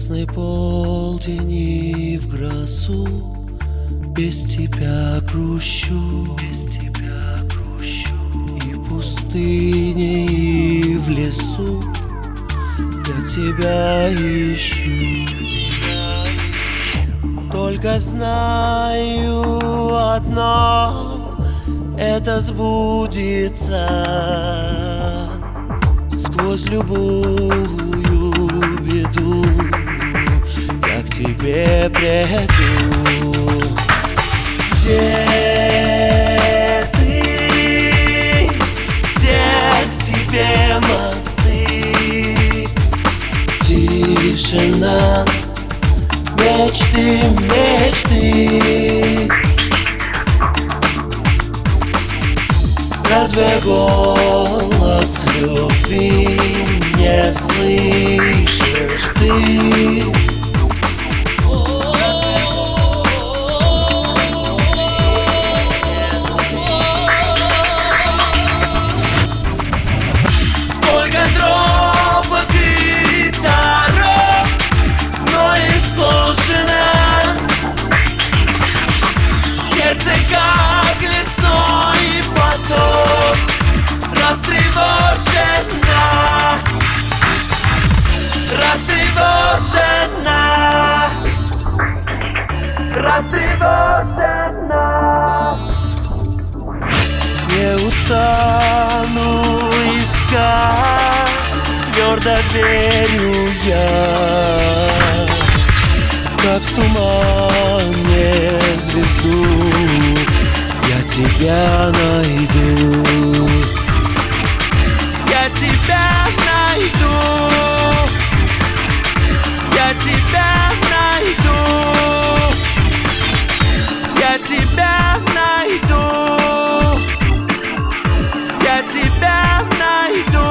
ясный полдень и в грозу без тебя грущу, и в пустыне, и в лесу я тебя ищу. Только знаю одно, это сбудется сквозь любую беду. Я к тебе приду. Где ты? Где к тебе мосты? Тишина, мечты, мечты. Разве голос любви не слышишь ты? Сколько тропок и дорог, но исхожено сердце, как лесной поток, растревожена, растревожена, растревожена. Не устану искать, твердо верю я, как в тумане звезду я тебя найду. Я тебя найду. Я тебя найду. Я тебя найду. Я тебя найду.